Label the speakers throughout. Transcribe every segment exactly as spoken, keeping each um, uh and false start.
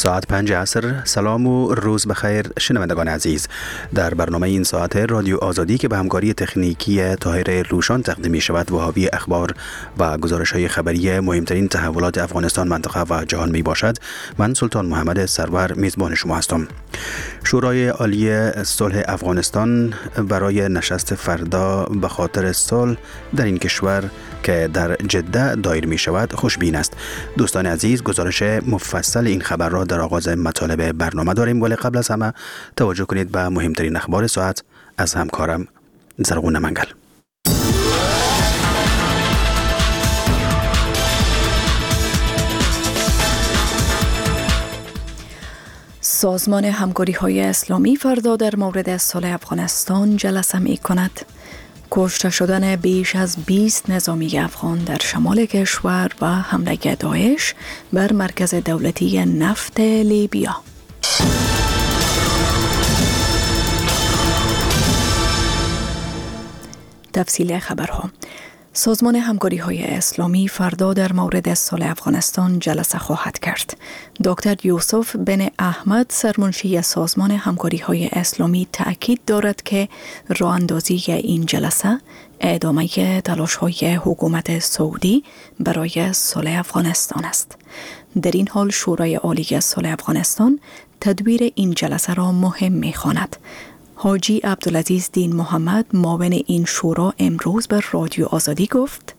Speaker 1: ساعت پنج عصر. سلام و روز بخیر شنوندگان عزیز. در برنامه این ساعت رادیو آزادی که به همکاری تکنیکی طاهر روشان تقدیم می شود و حاوی اخبار و گزارش های خبری مهمترین تحولات افغانستان، منطقه و جهان می باشد، من سلطان محمد سرور میزبان شما هستم. شورای عالی صلح افغانستان برای نشست فردا به خاطر صلح در این کشور که در جده دایر می شود خوشبین است. دوستان عزیز، گزارش مفصل این خبر را در آغاز مطالب برنامه داریم، ولی قبل از همه توجه کنید به مهمترین اخبار ساعت از همکارم زرغون منگل.
Speaker 2: سازمان همکاری‌های اسلامی فردا در مورد صلح افغانستان جلسه می کند. کشته شدن بیش از بیست نظامی افغان در شمال کشور و حمله داعش بر مرکز دولتی نفت لیبیا. تفصیل خبرها. سازمان همکاری‌های اسلامی فردا در مورد صلح افغانستان جلسه خواهد کرد. دکتر یوسف بن احمد، سرمنشی سازمان همکاری‌های اسلامی، تأکید دارد که راه اندازی این جلسه ادامه تلاش‌های حکومت سعودی برای صلح افغانستان است. در این حال شورای عالی صلح افغانستان تدبیر این جلسه را مهم می‌خواند. حاجی عبدالعزیز دین محمد، معاون این شورا، امروز به رادیو آزادی گفت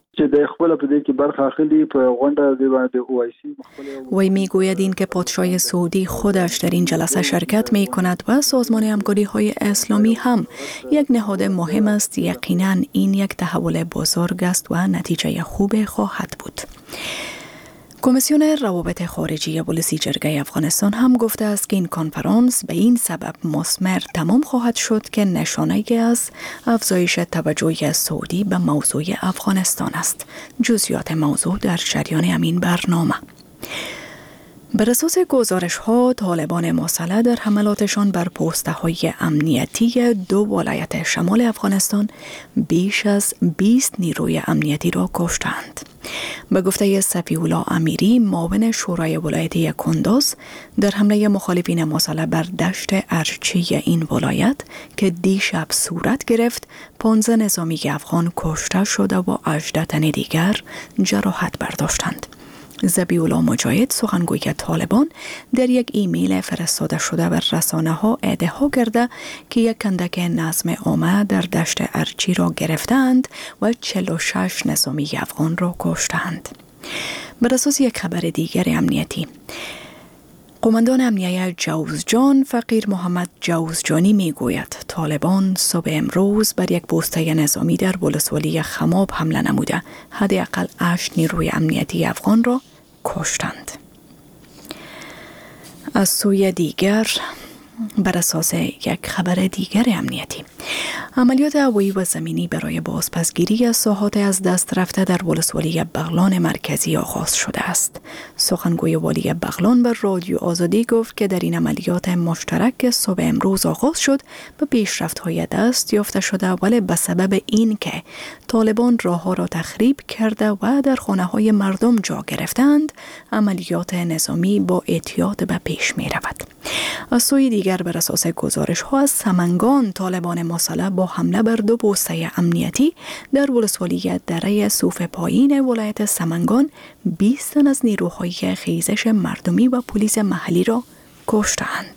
Speaker 2: وی میگوید این که پادشاه سعودی خودش در این جلسه شرکت می کند و سازمان همکاری‌های اسلامی هم یک نهاد مهم است. یقیناً این یک تحول بزرگ است و نتیجه خوب خواهد بود. کمیسیون روابط خارجی پلیسی جرگه افغانستان هم گفته است که این کنفرانس به این سبب مثمر تمام خواهد شد که نشانه از افزایش توجه سعودی به موضوع افغانستان است. جزئیات موضوع در جریان همین برنامه. بر اساس گزارش ها، طالبان مسلح در حملاتشان بر پوسته های امنیتی دو ولایت شمال افغانستان بیش از بیست نیروی امنیتی را کشتند. به گفته صفی‌الله امیری، معاون شورای ولایتی کندوز، در حمله مخالفین مسلح بر دشت ارچی این ولایت که دیشب صورت گرفت، پانزده نظامی افغان کشته شده و هجده تن دیگر جراحت برداشتند. ذبیح‌الله مجاهد، سخنگوی طالبان، در یک ایمیل فرستاده شده بر رسانه ها ادعا کرده که یک کندک نظم عامه در دشت ارچی را گرفتند و چهل و شش نظامی افغان را کشتند. بر اساس یک خبر دیگر امنیتی، قماندان امنیه جوزجان فقیر محمد جوزجانی می گوید طالبان صبح امروز بر یک پوسته نظامی در ولسوالی خماب حمله نموده حداقل هشت نیروی امنیتی افغان را کشتند. از سوی دیگر، بر اساس یک خبر دیگر امنیتی، عملیات هوایی و زمینی برای بازپسگیری از ساحات از دست رفته در ولسوالی بغلان مرکزی آغاز شده است. سخنگوی والی بغلان بر رادیو آزادی گفت که در این عملیات مشترک صبح امروز آغاز شد و پیشرفت‌های دست یافته شده، ولی به سبب این که طالبان راه‌ها را تخریب کرده و در خانه‌های مردم جا گرفتند، عملیات نظامی با احتیاط به پیش می‌رود. از سوی دیگر، بر اساس گزارش ها از سمنگان، طالبان مسلح با حمله بر دو پوسته امنیتی در ولسوالی دره صوف پایین ولایت سمنگان بیست تن از نیروهای خیزش مردمی و پلیس محلی را کشتند.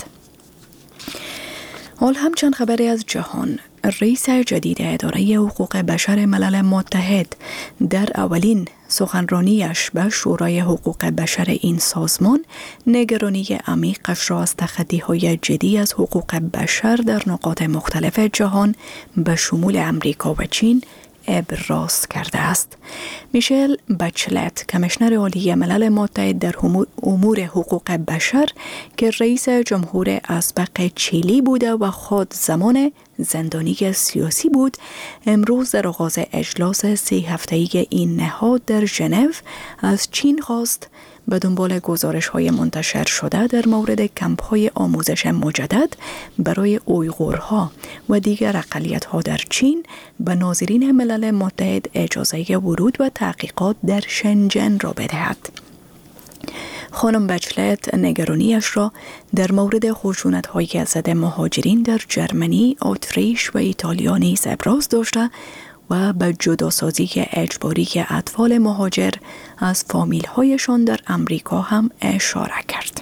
Speaker 2: حال هم چند خبری از جهان. رئیس جدید اداره حقوق بشر ملل متحد در اولین سخنرانیش به شورای حقوق بشر این سازمان نگرانی عمیقش را از تخطی‌های جدی از حقوق بشر در نقاط مختلف جهان به شمول امریکا و چین ابراز کرده است. میشل بچلت، کمیشنر عالی ملل متحد در امور حقوق بشر که رئیس جمهور اسبق چیلی بوده و خود زمان زندانی سیاسی بود، امروز در آغاز اجلاس سه هفته‌ای این نهاد در ژنو از چین خواست به دنبال گزارش‌های منتشر شده در مورد کمپ‌های آموزش مجدد برای اویغورها و دیگر اقلیت‌ها در چین به ناظرین ملل متحد اجازه ورود و تحقیقات در شنجن را بدهد. خانم بچلت نگرانیش را در مورد خشونت‌های ضد مهاجرین در جرمنی، اتریش و ایتالیا نیز ابراز داشته و به جداسازی اجباری اطفال مهاجر از فامیل‌هایشان در امریکا هم اشاره کرد.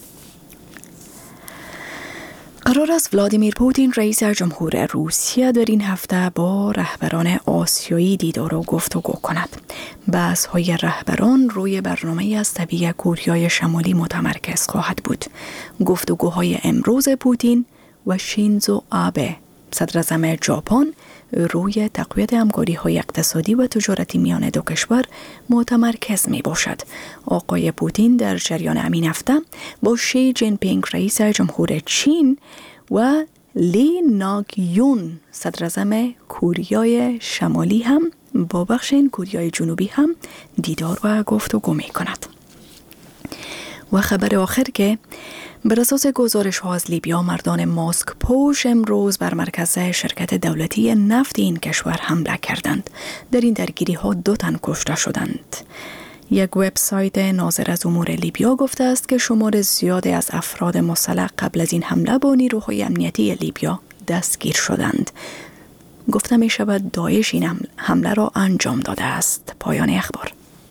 Speaker 2: قرار است ولادیمیر پوتین رئیس جمهور روسیه در این هفته با رهبران آسیایی دیدار و گفتگو کند. بحث‌های رهبران روی برنامه از طبیعی کوریای شمالی متمرکز خواهد بود. گفتگوهای امروز پوتین و شینزو آبه صدر اعظم ژاپن روی تقویت همکاری‌های اقتصادی و تجارتی میان دو کشور متمرکز می باشد. آقای پوتین در جریان همین هفته با شی جین پینگ رئیس جمهور چین و لی ناک یون صدر اعظم کوریای شمالی هم با بخش این کوریای جنوبی هم دیدار و گفتگو می کند. و خبر آخر که بر اساس گزارش ها از لیبیا، مردان ماسک پوش امروز بر مرکز شرکت دولتی نفت این کشور حمله کردند. در این درگیری ها دو تن کشته شدند. یک وبسایت ناظر از امور لیبیا گفته است که شمار زیادی از افراد مسلح قبل از این حمله با نیروهای امنیتی لیبیا دستگیر شدند. گفته می شود داعش این حمله را انجام داده است. پایان اخبار.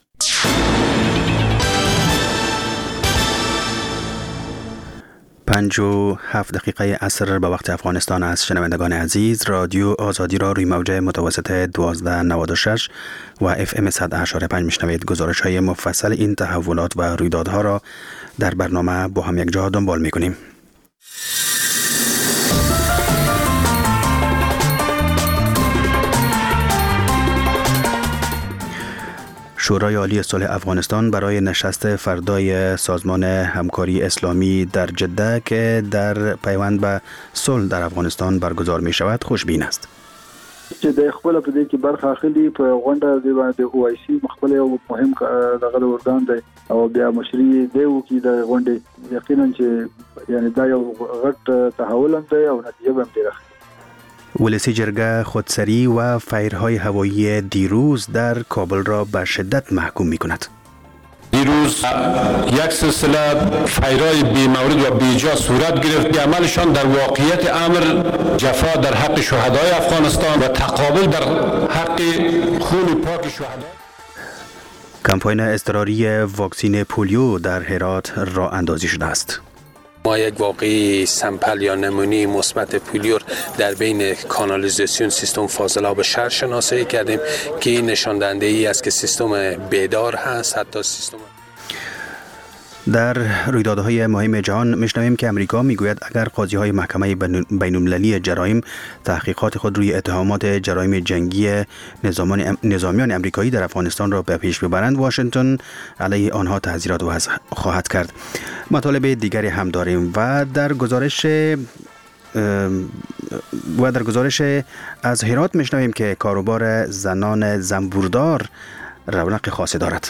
Speaker 1: پنج و هفت دقیقه عصر به وقت افغانستان است. شنوندگان عزیز، رادیو آزادی را روی موج متوسط دوازده نود و شش و اف ام صد و هشت و پنج میشنوید. گزارش های مفصل این تحولات و رویدادها را در برنامه با هم یک جا دنبال میکنیم. شورای عالی صلح افغانستان برای نشست فردای سازمان همکاری اسلامی در جده که در پیوند به صلح در افغانستان برگزار می شود خوشبین است.
Speaker 3: چې د خپل په دې کې برخه اخلي په غونډه د باندې او آی سی مخبل یو مهم دغه ورګان دی او بیا مشري دی او کې د غونډې یقینا چې یعنی دا یو غټ تحول هم دی او نتیجه هم ډیره
Speaker 1: ولسی جرگه خودسری و فایرهای هوایی دیروز در کابل را به شدت محکوم می کند.
Speaker 4: دیروز یک سلسله فایرهای بی مورد و بیجا صورت گرفت. عملشان در واقعیت امر جفا در حق شهدای افغانستان و تقابل در حق خون پاک شهدا.
Speaker 1: کمپاین اضطراری واکسین پولیو در هرات راه اندازی شده است.
Speaker 5: ما یک واقعی سمپل یا نمونه مثبت پولیو در بین کانالیزاسیون سیستم فاضل آب شهر شناسایی کردیم که این نشان دهنده ای است که سیستم بیدار هست. حتی سیستم
Speaker 1: در رویدادهای مهم جهان میشنویم که امریکا میگوید اگر قاضی‌های محکمه بین‌المللی جرایم تحقیقات خود روی اتهامات جرایم جنگی نظامیان نظامیان امریکایی در افغانستان را به پیش ببرند، واشنگتن علیه آنها تحذیرات وضع خواهد کرد. مطالب دیگری هم داریم و در گزارش و در گزارش از هرات میشنویم که کاروبار زنان زنبوردار رونق خاصی دارد.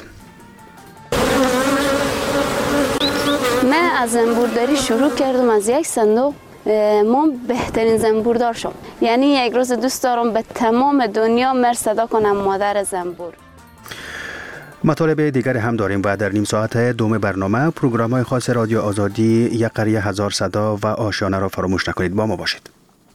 Speaker 6: من از زنبورداری شروع کردم از یک صندوق. ما بهترین زنبوردار شدم. یعنی یک روز دوست دارم به تمام دنیا مر صدا کنم مادر زنبور.
Speaker 1: مطالب دیگر هم داریم و در نیم ساعت دوم برنامه پروگرام‌های خاص رادیو آزادی یک قریه هزار صدا و آشیانه را فراموش نکنید. با ما باشید.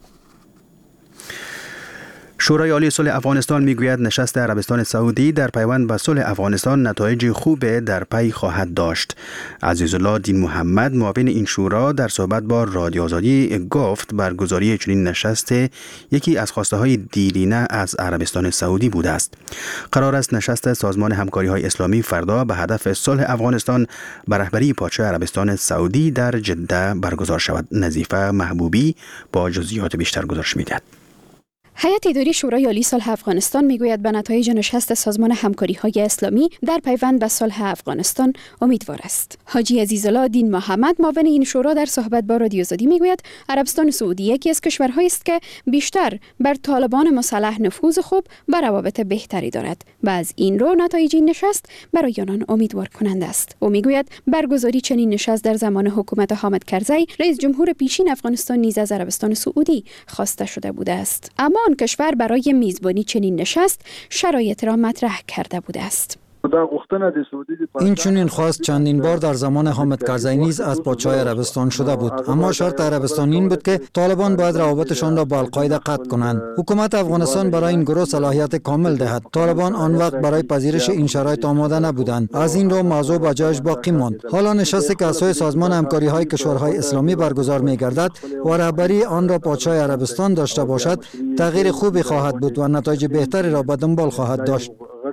Speaker 1: شورای عالی صلح افغانستان میگوید نشست عربستان سعودی در پیوند به صلح افغانستان نتایج خوب در پی خواهد داشت. عزیزالله دین محمد معاون این شورا در صحبت با رادیو آزادی گفت برگزاری چنین نشست یکی از خواسته های دیرینه از عربستان سعودی بوده است. قرار است نشست سازمان همکاری های اسلامی فردا به هدف صلح افغانستان به رهبری پادشاه عربستان سعودی در جده برگزار شود. نظیفه محبوبی با جزئیات بیشتر گزارش می‌دهد.
Speaker 7: هیئت اداری شورای عالی صلح افغانستان میگوید به نتایج نشست سازمان همکاری‌های اسلامی در پیوند به صلح افغانستان امیدوار است. حاجی عزیزالله دین محمد معاون این شورا در صحبت با رادیو آزادی میگوید عربستان سعودی یکی از کشورهایی است که بیشتر بر طالبان مسلح نفوذ خوب و روابط بهتری دارد و از این رو نتایج این نشست برای آنان امیدوار کننده است. او میگوید برگزاری چنین نشست در زمان حکومت حامد کرزی رئیس جمهور پیشین افغانستان نیز از عربستان سعودی خواسته شده بوده است. اما آن کشور برای میزبانی چنین نشست شرایط را مطرح کرده بوده است.
Speaker 8: این چنین خواست چندین بار در زمان حامد کرزی نیز از پادشاه عربستان شده بود، اما شرط عربستان این بود که طالبان باید روابطشان را با القاعده قطع کنند. حکومت افغانستان برای این گروه صلاحیت کامل دهد. طالبان آن وقت برای پذیرش این شرایط آماده نبودند. از این رو موضوع با جایش باقی ماند. حالا نشستی که از سوی سازمان همکاری های کشورهای اسلامی برگزار می گردد و رهبری آن را پادشاه عربستان داشته باشد، تغییر خوبی خواهد بود و نتایج بهتری را به دنبال خواهد داشت.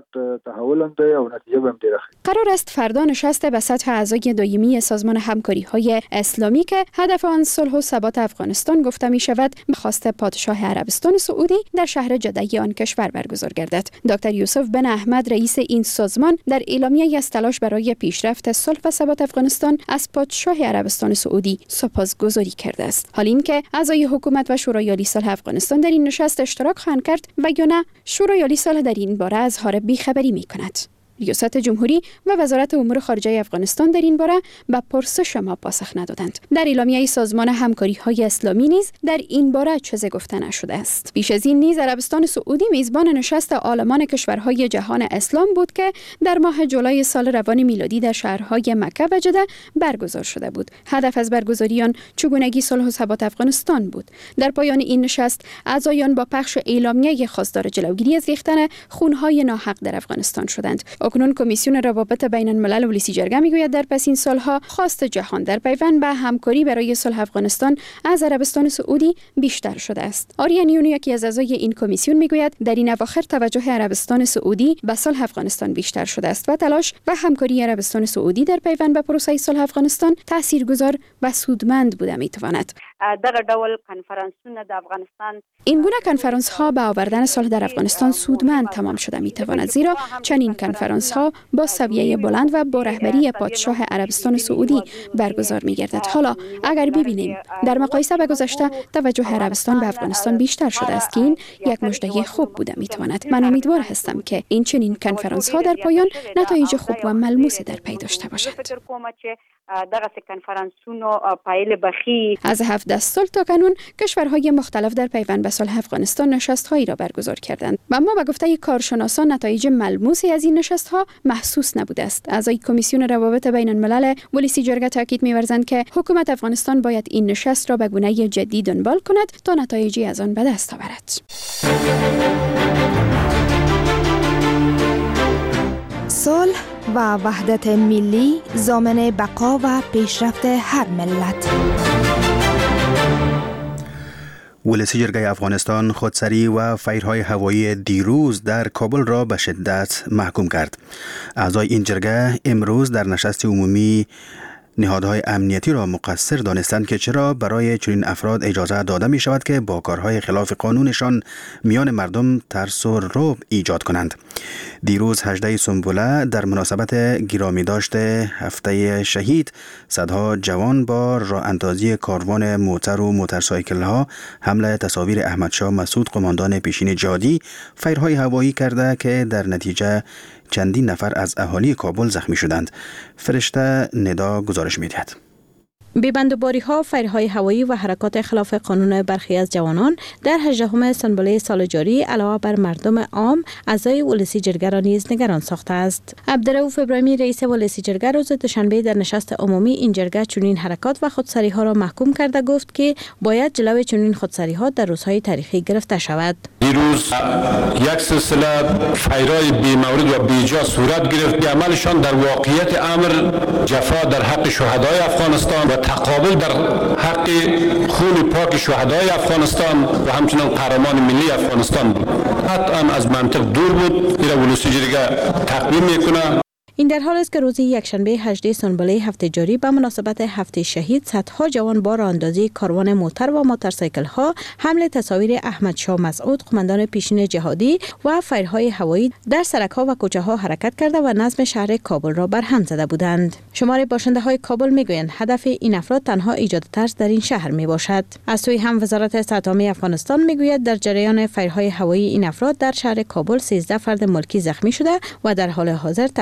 Speaker 7: قرار است فردا نشست به سطح اعضای دایمی سازمان همکاری های اسلامی که هدف آن صلح و ثبات افغانستان گفته می شود به خواست پادشاه عربستان سعودی در شهر جده آن کشور برگزار گردد. دکتر یوسف بن احمد رئیس این سازمان در اعلامیه‌ای از تلاش برای پیشرفت صلح و ثبات افغانستان از پادشاه عربستان سعودی سپاسگزاری کرده است. حال این که اعضای حکومت و شورای عالی صلح افغانستان در این نشست اشتراک خواهند کرد و یا نه شورای عالی صلح در این باره از اظهار بیخبری می کند. ریاست جمهوری و وزارت امور خارجه افغانستان در این باره به پرسش ما پاسخ ندادند. در اعلامیه سازمان همکاری های اسلامی نیز در این باره چیزی گفته نشده است. پیش از این نیز عربستان سعودی میزبان نشست عالمان کشورهای جهان اسلام بود که در ماه جولای سال روان میلادی در شهرهای مکه و جده برگزار شده بود. هدف از برگزاری آن چگونگی صلح و ثبات افغانستان بود. در پایان این نشست اعضایان با پخش اعلامیه خواستار جلوگیری از ریختن خونهای ناحق در افغانستان شدند. اکنون کمیسیون روابط بین الملل ولسی جرگه میگوید در پس این سالها خواست جهان در پیوند به همکاری برای صلح افغانستان از عربستان سعودی بیشتر شده است. آریان یونی یکی از اعضای این کمیسیون میگوید در این اواخر توجه عربستان سعودی به صلح افغانستان بیشتر شده است و تلاش و همکاری عربستان سعودی در پیوند به پروسه صلح افغانستان تاثیرگذار و سودمند بوده میتواند.
Speaker 9: دغه ډول کنفرانسونه د افغانستان
Speaker 7: این گونه کنفرانس ها به آوردن صلح در افغانستان سودمند تمام شده می تواند، زیرا چنین کنفرانس ها با سویه بلند و با رهبری پادشاه عربستان سعودی برگزار می گردد. حالا اگر ببینیم در مقایسه به گذشته توجه عربستان به افغانستان بیشتر شده است که این یک مژده خوب بوده می تواند. من امیدوار هستم که این چنین کنفرانس ها در پایان نتایج خوب و ملموسی در پی داشته باشد.
Speaker 9: دغه کنفرانسونو پایله بخی
Speaker 7: از هفده سال تا کنون کشورهای مختلف در پیوند به صلح افغانستان نشست‌هایی را برگزار کردند و اما به گفته کارشناسان نتایج ملموسی از این نشست‌ها محسوس نبوده است. اعضای کمیسیون روابط بین الملل ولسی جرگه تاکید می‌ورزند که حکومت افغانستان باید این نشست را به گونه جدی دنبال کند تا نتایجی از آن به دست آورد.
Speaker 10: صلح و وحدت ملی ضامن بقا و پیشرفت هر ملت.
Speaker 1: ولسی جرگه افغانستان خودسری و فایرهای هوایی دیروز در کابل را به شدت محکوم کرد. اعضای این جرگه امروز در نشست عمومی نهادهای امنیتی را مقصر دانستند که چرا برای چنین افراد اجازه داده می شود که با کارهای خلاف قانونشان میان مردم ترس و رعب ایجاد کنند. دیروز هجده سنبوله در مناسبت گرامی داشته هفته شهید صدها جوان با راه اندازی کاروان موتر و موتورسایکل ها حمله تصاویر احمدشاه مسعود قماندان پیشین جهادی فایرهای هوایی کرده که در نتیجه چندین نفر از اهالی کابل زخمی شدند. فرشته ندا گزارش می‌دهد.
Speaker 11: بی‌بندوباری ها، فایرهای هوایی و حرکات خلاف قانون برخی از جوانان در هجدهم سنبله سال جاری علاوه بر مردم عام اعضای ولسی جرگه را نیز نگران ساخته است. عبدالرؤوف ابراهیمی رئیس ولسی جرگه روز دوشنبه در نشست عمومی این جرگه چنین حرکات و خودسری ها را محکوم کرده گفت که باید جلوی چنین خودسری ها در روزهای تاریخی گرفته شود.
Speaker 4: دیروز یک سلسله فایرهای بی مورد و بیجا صورت گرفت که عملشان در واقعیت امر جفا در حق شهدای افغانستان و تقابل در حق خون پاک شهدای افغانستان و همچنین قهرمان ملی افغانستان بود. قطعا از منطق دور بود. این ولسی جرگه تقدیم میکنه.
Speaker 11: این در حال است که روز یکشنبه هجده سنبله هفته جاری به مناسبت هفته شهید صدها جوان با راه اندازی کاروان موتر و موتورسایکل ها حمله تصاویر احمدشاه مسعود قماندان پیشین جهادی و فایرهای هوایی در سرک ها و کوچه ها حرکت کرده و نظم شهر کابل را برهم زده بودند. شمار باشنده های کابل میگویند هدف این افراد تنها ایجاد ترس در این شهر می باشد. از سوی هم وزارت صحت عامه افغانستان میگوید در جریان فایرهای هوایی این افراد در شهر کابل سیزده فرد ملکی زخمی شده و در حال حاضر تحت تدابیر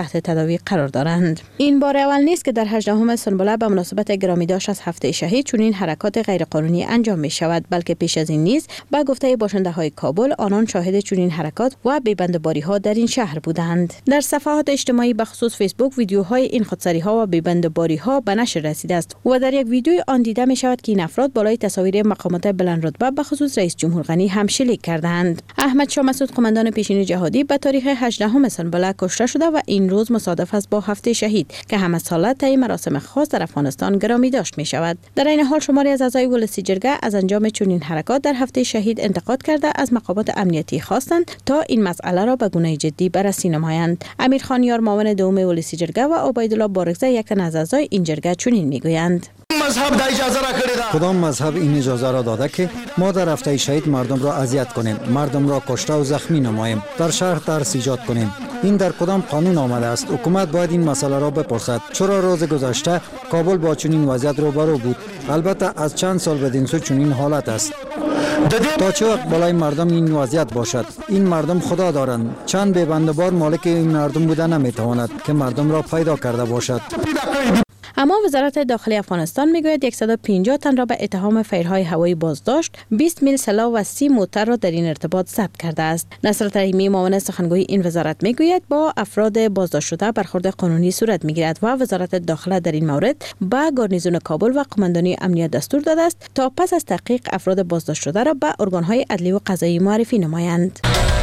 Speaker 11: تداوی قرار دارند. این بار اول نیست که در هجدهم سنبله به مناسبت گرامی داشت از هفته شهید چون این حرکات غیرقانونی انجام می شود، بلکه پیش از این نیز با گفته باشنده های کابل آنان شاهد چنین حرکات و بی‌بندباری ها در این شهر بودند. در صفحات اجتماعی به خصوص فیسبوک ویدیوهای این خودسری ها و بی‌بندباری ها به نشر رسیده است و در یک ویدیوی آن دیده می شود که این افراد بالای تصاویر مقامات بلند رتبه به خصوص رئیس جمهور غنی هم شلیک کردند. احمد شاه مسعود قماندان پیشین جهادی به تاریخ هجدهم سنبله کشته شده و این روز مصادف است با هفته شهید که همه ساله طی مراسم خاص در افغانستان گرامی داشت می شود. در این حال شماری از اعضای ولسی جرگه از انجام چنین حرکات در هفته شهید انتقاد کرده از مقامات امنیتی خواستند تا این مسئله را به گونه جدی بررسی نمایند. امیر خان یار معاون دوم ولسی جرگه و عبیدالله بارگزه یک تن از اعضای این جرگه چنین میگویند:
Speaker 12: مذهب دا اجازه را کړی ده.
Speaker 8: کدام مذهب این اجازه را داده که ما در هفته شهید مردم را اذیت کنیم، مردم را کشته و زخمی نماییم، در شهر ترس ایجاد کنیم؟ این در کدام قانون آمده است؟ حکومت باید این مسئله را بپرسد. چرا روز گذشته کابل با چنین وضعیت روبرو بود؟ البته از چند سال بدین سو چنین حالت است. تا چه وقت بالای مردم این وضعیت باشد؟ این مردم خدا دارند. چند بی‌بندبار مالک این مردم بوده نمیتواند که مردم را پیدا کرده باشد.
Speaker 11: اما وزارت داخلی افغانستان میگوید صد و پنجاه تن را به اتهام فیرهای هوایی بازداشت، بیست میل سلاح و سی موتر را در این ارتباط ضبط کرده است. نصرت رحیمی معاون سخنگوی این وزارت میگوید با افراد بازداشت شده برخورد قانونی صورت میگیرد و وزارت داخله در این مورد به گارنیزون کابل و قماندانی امنیت دستور داده است تا پس از تحقیق افراد بازداشت شده را به ارگانهای عدلی و قضایی معرفی نمایند.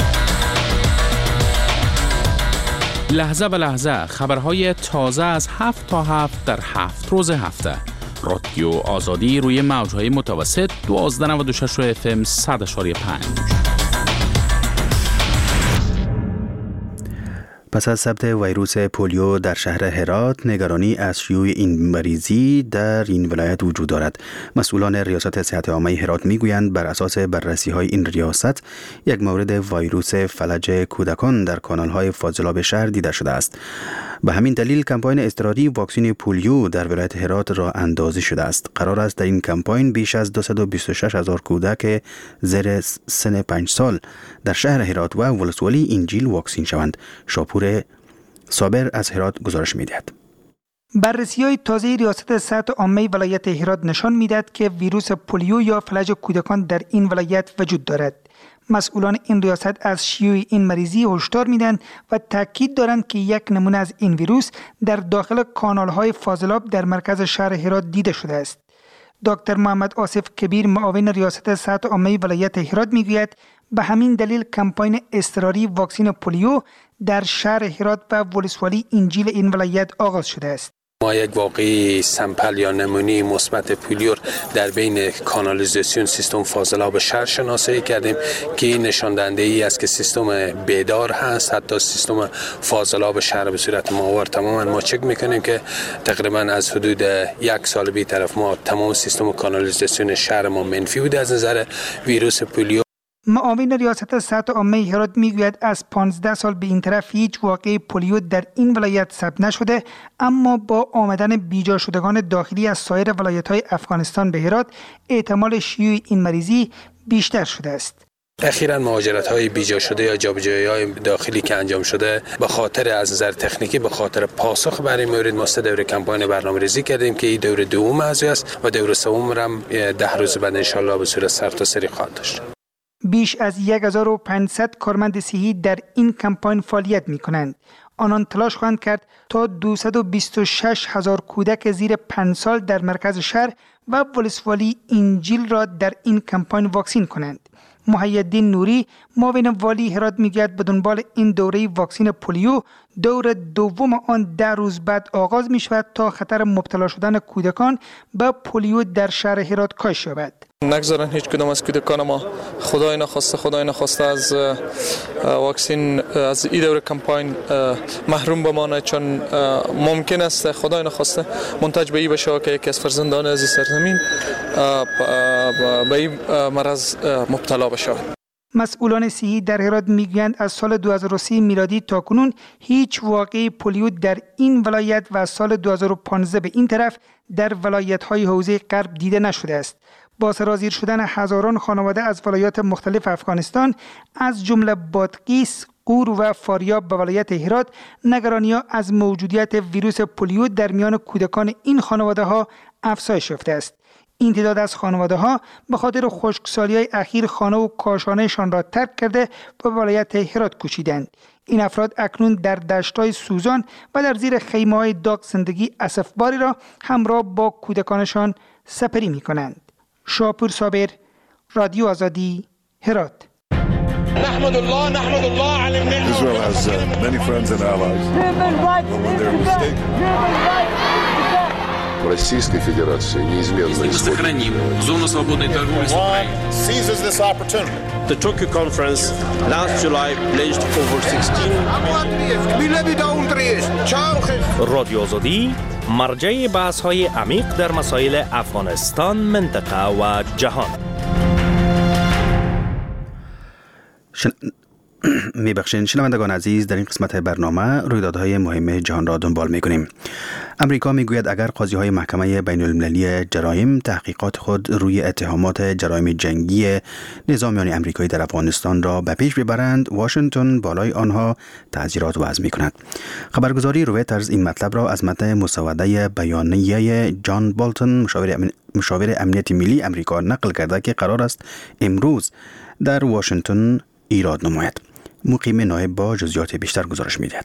Speaker 13: لحظه به لحظه خبرهای تازه از هفت تا هفت در هفت روز هفته. رادیو آزادی روی موجهای متوسط دوازده و نود و شش اف ام صد و پنج.
Speaker 1: پس از ثبت ویروس پولیو در شهر هرات، نگرانی از شیوع این مریضی در این ولایت وجود دارد. مسئولان ریاست صحت عامه هرات میگویند بر اساس بررسی های این ریاست یک مورد ویروس فلج کودکان در کانال های فاضلاب شهر دیده شده است. به همین دلیل کمپاین اضطراری واکسن پولیو در ولایت هرات را اندازی شده است. قرار است در این کمپاین بیش از دویست و بیست و شش هزار کودک زیر سن پنج سال در شهر هرات و ولسوالی انجیل واکسین شوند. شاپور صابر از هرات گزارش می‌دهد.
Speaker 14: بررسی‌های تازه ریاست صحت عامه ولایت هرات نشان می‌دهد که ویروس پولیو یا فلج کودکان در این ولایت وجود دارد. مسئولان این ریاست از شیوع این مریضی هشدار میدن و تاکید دارند که یک نمونه از این ویروس در داخل کانال‌های فاضلاب در مرکز شهر هرات دیده شده است. دکتر محمد آصف کبیر معاون ریاست صحت عامه ولایت هرات میگوید به همین دلیل کمپاین اضطراری واکسن پولیو در شهر هرات و ولسوالی انجیل این ولایت آغاز شده است.
Speaker 5: ما یک واقعی سمپل یا نمونی مثبت پولیو در بین کانالیزاسیون سیستم فاضلاب شهر شناسایی کردیم که این نشان دهنده ای است که سیستم بیدار هست. حتی سیستم فاضلاب شهر به صورت ماهوار تماما ما چک میکنیم که تقریبا از حدود یک سال بی طرف ما تمام سیستم کانالیزاسیون شهر ما منفی بوده از نظر ویروس پولیو.
Speaker 14: معاون ریاست صحت عامه هرات میگوید از پانزده سال به این طرف هیچ واقعه پولیو در این ولایت ثبت نشده، اما با آمدن بیجا شدگان داخلی از سایر ولایت‌های افغانستان به هرات احتمال شیوع این مریضی بیشتر شده است.
Speaker 5: اخیراً مهاجرت‌های بیجا شده یا جابجایی‌های داخلی که انجام شده به خاطر از نظر تکنیکی به خاطر پاسخ برای مورد ما سه دوره کمپاین برنامه‌ریزی کردیم که این دوره دوم است و دوره سوم هم ده روز بعد ان شاءالله به صورت سرتاسری خواهد داشت.
Speaker 14: بیش از هزار و پانصد کارمند صحی در این کمپاین فعالیت می کنند. آنان تلاش خواهند کرد تا دویست و بیست و شش هزار کودک زیر پنج سال در مرکز شهر و ولسوالی انجیل را در این کمپاین واکسین کنند. محیدین نوری معاون والی هرات میگوید به دنبال این دوره واکسن پولیو دور دوم آن ده روز بعد آغاز می شود تا خطر مبتلا شدن کودکان به پولیو در شهر هرات کاهش یابد.
Speaker 15: نگذارن هیچ کدام از کودکان ما خدای نخواسته خدای نخواسته از واکسین از این دوره کمپاین محروم بمانه، چون ممکن است خدای نخواسته منتج به این بشه که یکی از فرزندان از سرزمین به این مرض مبتلا بشه.
Speaker 14: مسئولان صحی در هرات میگویند از سال دو هزار و سه میلادی تا کنون هیچ واقعه پولیو در این ولایت و از سال دو هزار و پانزده به این طرف در ولایت‌های حوزه غرب دیده نشده است. با سرازیر شدن هزاران خانواده از ولایات مختلف افغانستان از جمله بادغیس، قور و فاریاب به ولایت هرات نگرانی‌ها از موجودیت ویروس پولیو در میان کودکان این خانواده‌ها افزایش یافته است. این تعداد از خانواده‌ها به خاطر خشکسالی‌های اخیر خانه و کاشانه‌شان را ترک کرده به ولایت هرات کوچیدند. این افراد اکنون در دشت‌های سوزان و در زیر خیمه‌های داغ زندگی اسفباری را همراه با کودکانشان سپری می‌کنند. شاپور صابر، رادیو آزادی، هرات.
Speaker 12: نحمد الله نحمد الله على النعمة.
Speaker 16: Israel has uh, many friends and allies. When they're mistaken.
Speaker 17: Российской Федерации неизменно
Speaker 18: сохраним зону свободной торговли с Украиной.
Speaker 12: Seizes this opportunity.
Speaker 19: The Tokyo conference last July pledged over sixteen
Speaker 20: رادیو آزادی مرجع بحث‌های عمیق در مسائل افغانستان، منطقه و جهان.
Speaker 1: شن... میبخشین شنوندگان عزیز، در این قسمت برنامه رویدادهای مهم جهان را دنبال میکنیم. امریکا میگوید اگر قاضی‌های محکمه بین المللی جرایم تحقیقات خود روی اتهامات جرایم جنگی نظامیان امریکایی در افغانستان را به پیش ببرند، واشنگتن بالای آنها تعزیرات وضع میکند. خبرگزاری رویترز این مطلب را از متن مسوده بیانیه جان بولتون مشاور, امن... مشاور امنیت ملی امریکا نقل کرده که قرار است امروز در واشنگتن ایراد نماید. مقیم نایب با جزئیات بیشتر گزارش می‌دهد.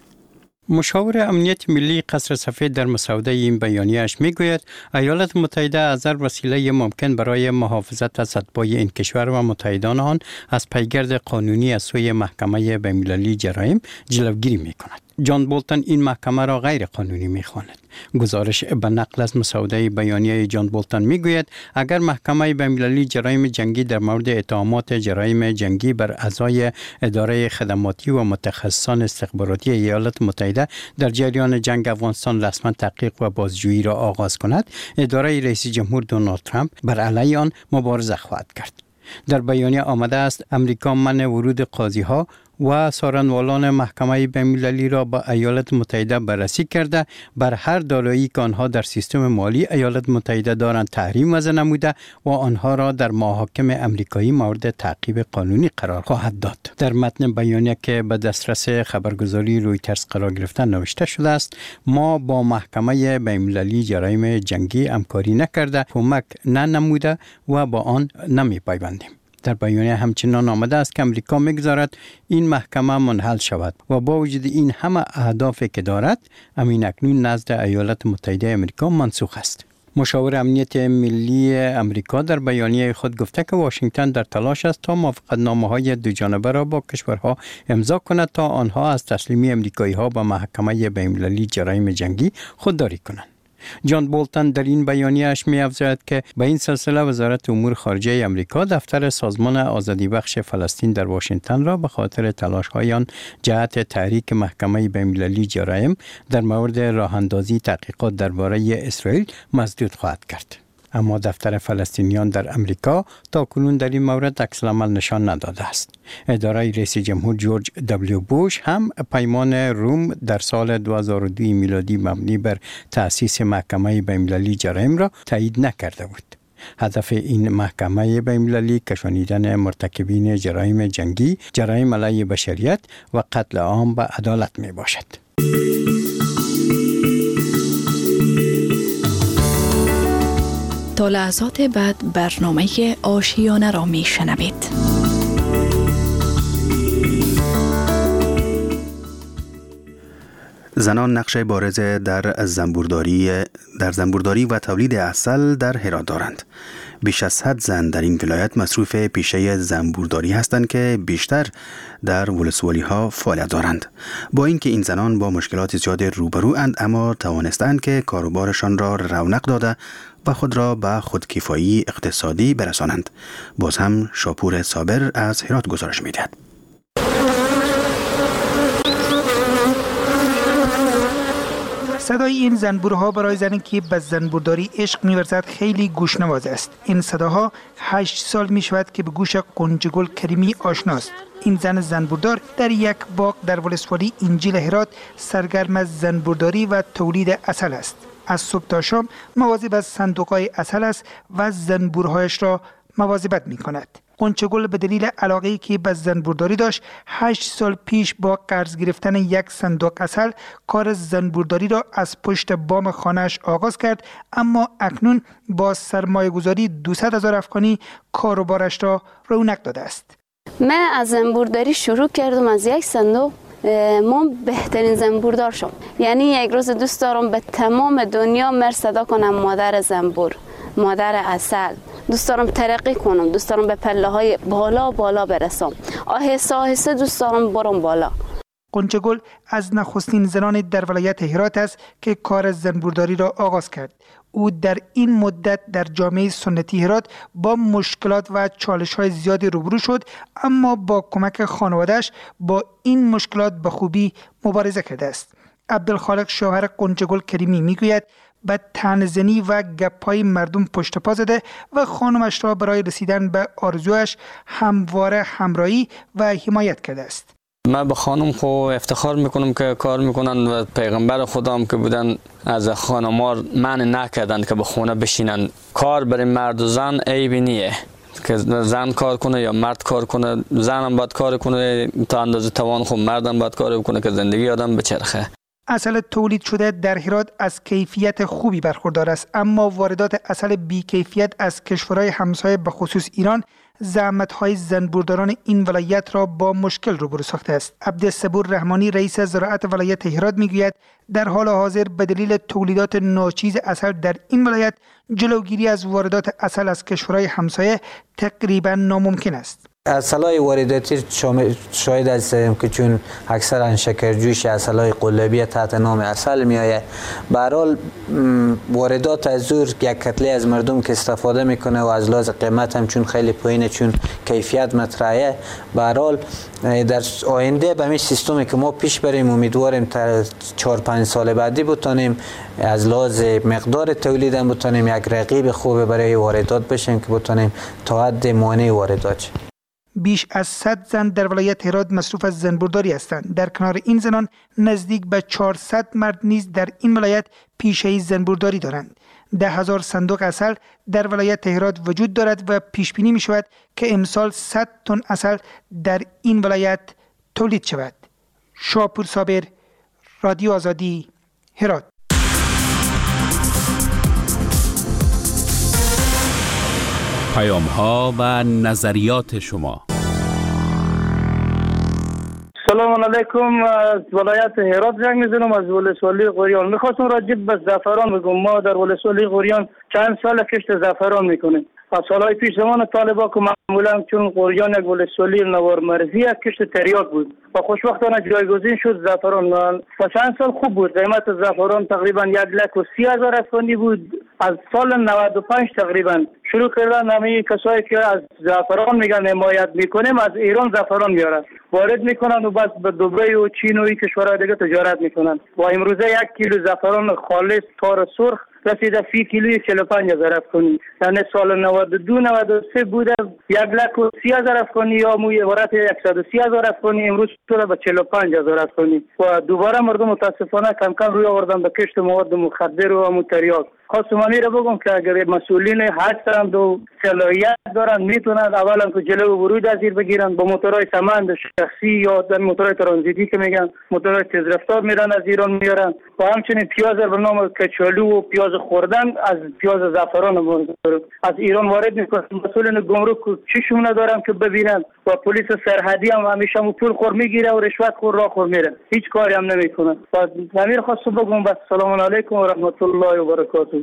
Speaker 21: مشاور امنیت ملی قصر سفید در مسوده این بیانیه‌اش میگوید ایالات متحده از هر وسیله ممکن برای محافظت از اتباع این کشور و متحدان آن از پیگرد قانونی از سوی محکمه بین‌المللی جرایم جلوگیری میکند. جان بولتون این محکمه را غیر قانونی میخواند. گزارش به نقل از مسوده بیانیه جان بولتون میگوید اگر محکمه بین‌المللی جرایم جنگی در مورد اتهامات جرایم جنگی بر اعضای اداره خدماتی و متخصصان استخباراتی ایالات متحده در جریان جنگ افغانستان رسما تحقیق و بازجویی را آغاز کند، اداره رئیس جمهور دونالد ترامپ بر علیه آن مبارزه خواهد کرد. در بیانیه آمده است امریکا منع ورود قاضی‌ها و سارنوالان محکمه بین‌المللی را با ایالات متحده بررسی کرده، بر هر دارایی که آنها در سیستم مالی ایالات متحده دارند تحریم وضع نموده و آنها را در محاکم امریکایی مورد تعقیب قانونی قرار خواهد داد. در متن بیانیه که به دسترس خبرگزاری رویترز قرار گرفته نوشته شده است ما با محکمه بین‌المللی جرایم جنگی همکاری نکرده، کمک ننموده و با آن نمی‌پیوندیم. در بیانیه همچنان آمده است که امریکا می‌گذارد این محکمه منحل شود و با وجود این همه اهدافی که دارد امین اکنون نزد ایالات متحده امریکا منسوخ است. مشاور امنیت ملی امریکا در بیانیه خود گفته که واشنگتن در تلاش است تا موافقتنامه‌های دو جانبه را با کشورها امضا کند تا آنها از تسلیمی امریکایی‌ها به محکمه بین‌المللی جرایم جنگی خودداری کنند. جان بولتون در این بیانیه‌اش می‌افزاید که به این سلسله وزارت امور خارجه امریکا دفتر سازمان آزادی بخش فلسطین در واشنگتن را به خاطر تلاش‌های آن جهت تحریک محکمه بین‌المللی جرایم در مورد راه‌اندازی تحقیقات درباره اسرائیل مسدود خواهد کرد. اما دفتر فلسطینیان در امریکا تا کنون در این مورد عکس‌العمل نشان نداده است. اداره رئیس جمهور جورج دبلیو بوش هم پیمان روم در سال دو هزار و دو میلادی مبنی بر تأسیس محکمه بین‌المللی جرایم را تایید نکرده بود. هدف این محکمه بین‌المللی کشانیدن مرتکبین جرایم جنگی، جرایم علیه بشریت و قتل عام به عدالت می باشد.
Speaker 2: تا لحظات بعد برنامه آشیانه را می شنوید.
Speaker 1: زنان نقش بارز در زنبورداری در زنبورداری و تولید عسل در هرات دارند. بیش از صد زن در این ولایت مصروف پیشه زنبورداری هستند که بیشتر در ولسوالی ها فعالیت دارند. با اینکه این زنان با مشکلات زیاد روبرو اند، اما توانستند که کاروبارشان را رونق داده و خود را به خودکفایی اقتصادی برسانند. باز هم شاپور صابر از هرات گزارش می‌دهد.
Speaker 14: صدای این زنبورها برای زنی که به زنبورداری عشق می‌ورزد خیلی گوشنواز است. این صداها هشت سال می‌شود که به گوش قنجگل کریمی آشناست. این زن زنبوردار در یک باغ در ولسوالی انجیل هرات سرگرم از زنبورداری و تولید عسل است. از صبح تا شام مواظب از صندوق‌های عسل است و زنبورهایش را مواظبت می‌کند. قنچگل به دلیل علاقه‌ای که به زنبورداری داشت هشت سال پیش با قرض گرفتن یک صندوق عسل کار زنبورداری را از پشت بام خانه‌اش آغاز کرد، اما اکنون با سرمایه‌گذاری دویست هزار افغانی کاروبارش را رونق داده است.
Speaker 6: من از زنبورداری شروع کردم از یک صندوق. ما بهترین زنبوردار شدم. یعنی یک روز دوست دارم به تمام دنیا مر صدا کنم مادر زنبور، مادر عسل. دوست دارم ترقی کنم، دوست دارم به پله های بالا بالا برسم. آهسته آهسته دوست دارم برم بالا.
Speaker 14: قنچگل از نخستین زنان در ولایت هرات است که کار زنبورداری را آغاز کرد. او در این مدت در جامعه سنتی هرات با مشکلات و چالش‌های زیادی روبرو شد، اما با کمک خانواده‌اش با این مشکلات به خوبی مبارزه کرده است. عبدالخالق شوهر قنچگل کریمی میگوید به طعنه‌زنی و گپ‌های مردم پشت پا زده و خانمش را برای رسیدن به آرزویش همواره همراهی و حمایت کرده است.
Speaker 3: من به خانم خو افتخار میکنم که کار میکنن و پیغمبر خدام که بودن از خانم‌ها منع نکردن که به خونه بشینن. کار برای مرد و زن عیبی نیه که زن کار کنه یا مرد کار کنه. زن هم باید کار کنه تا اندازه توان، خب مرد هم باید کار کنه که زندگی آدم بچرخه.
Speaker 14: عسل تولید شده در هرات از کیفیت خوبی برخوردار است، اما واردات عسل بی کیفیت از کشورهای همسایه به خصوص ایران زحمت‌های زنبورداران این ولایت را با مشکل روبرو ساخته است. عبدالصبور رحمانی رئیس زراعت ولایت هرات میگوید در حال حاضر به دلیل تولیدات ناچیز عسل در این ولایت جلوگیری از واردات عسل از کشورهای همسایه تقریبا ناممکن است.
Speaker 22: عسلای وارداتی شاید هستیم که چون اکثرا شکرجوش عسلای قلبی تحت نام عسل میآید، به هر حال واردات از زور یک کتله از مردم که استفاده میکنه و از لحاظ قیمت هم چون خیلی پایینه، چون کیفیت مطرحه. به هر حال در آینده به همین سیستمی که ما پیش بریم امیدواریم تا چهار پنج سال بعدی بتونیم از لحاظ مقدار تولید هم بتونیم یک رقیب خوب برای واردات بشیم که بتونیم تا حد مانع واردات شیم.
Speaker 14: بیش از صد زن در ولایت هرات مصروف از زنبورداری هستند. در کنار این زنان نزدیک به چهارصد مرد نیز در این ولایت پیشه زنبورداری دارند. ده هزار صندوق عسل در ولایت هرات وجود دارد و پیش بینی می شود که امسال صد تن عسل در این ولایت تولید شود. شاپور صابر، رادیو آزادی، هرات.
Speaker 13: پیام ها و نظریات شما.
Speaker 23: سلام علیکم، از ولایت هرات زنگ میزنم، از ولسوالی غوریان. میخواستم راجع به زعفران بگم. ما در ولسوالی غوریان چند سال کشت زعفران میکنیم. از سالهای پیش زمان طالبا که معمولا چون غوریان یک ولسوالی نوار مرزی یک کشت تریاک بود و خوشبختانه جایگزین شد زعفران و چند سال خوب بود. قیمت زعفران تقریبا یک لک و سی هزار افغانی بود. از سال نود و پنج تقریبا شروع کردن همه کسایی که از زعفران میگن حمایت میکنیم از ایران زعفران میارن وارد میکنن و بس به دبی و چین و این کشورهای دیگه تجارت میکنن و امروزه یک کیلو زعفران خالص تار سرخ رسیده فی کیلوی چهل و پنج هزار افغانی. یعنی سال نود و دو نود و سه بوده یک لک و سی هزار افغانی یا موی عبارت صد و سی هزار افغانی، امروز شده به چهل و پنج هزار افغانی و دوباره مردم متاسفانه کم کم روی آوردن به کشت مواد مخدر و متریاک. خواستم همین را بگم که اگر مسئولین هستند و صلاحیت دارن میتونن اولا که جلو ورود از این بگیرن با موتورهای سمند شخصی یا در موتورهای ترانزیتی که میگن موتورهای تیز رفتار میرن از ایران میارن و همچنین پیاز به نام کچالو و پیاز خوردن از پیاز زعفران از ایران وارد میکنن. مسئولین گمرک چشم ندارن که ببینن و پلیس سرحدی هم همیشه هم پول خور میگیره و رشوت خور را خور میره، هیچ کاری هم نمیکنن. و همین خواستم بگم. بس سلام علیکم و رحمت الله و برکاته.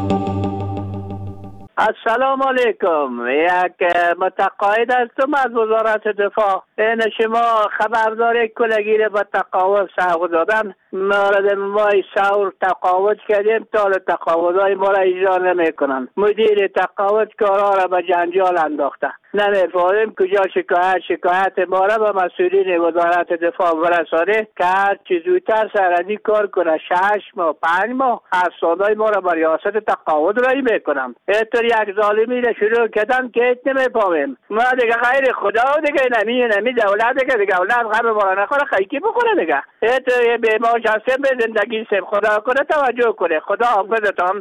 Speaker 24: السلام علیکم. یک متقاعد هستم از وزارت دفاع. این شما خبرداری کلگیر به تقاعد سوق دادن مورد ما سور تقاعد کردیم تا تقاعدهای ما را اجرا نمیکنن. مدیر تقاعد کارها را به جنجال انداخته. نمیفهمیم کجا شکایت شکایت ما را به مسئولین وزارت دفاع برسانه که هر چی زودتر سرنی کار کنه. شش ماه پنج ماه افسانه‌های ما را به ریاست تقاعد رایی میکنم. اینطور یک ظالمی را شروع کردن که نمیفهمیم. ما دیگه غیر خدا دیگه نمی نمی دولت دیگه دیگه اولاد غرب ما را نخوره خیکی بخوره دیگه. اینطور به ما شخصی به زندگی سب خدا کنه توجه کنه. خدا حافظتان.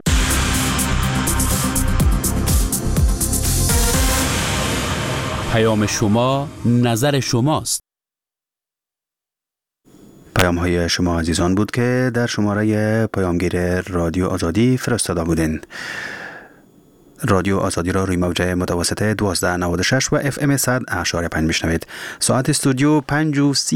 Speaker 13: پیام شما نظر شماست.
Speaker 1: پیام های شما عزیزان بود که در شماره پیامگیر رادیو آزادی فرستاده بودین. رادیو آزادی را روی موج متوسط دوازده نود و شش و اف ام صد و پنج میشنوید. ساعت استودیو پنج و سی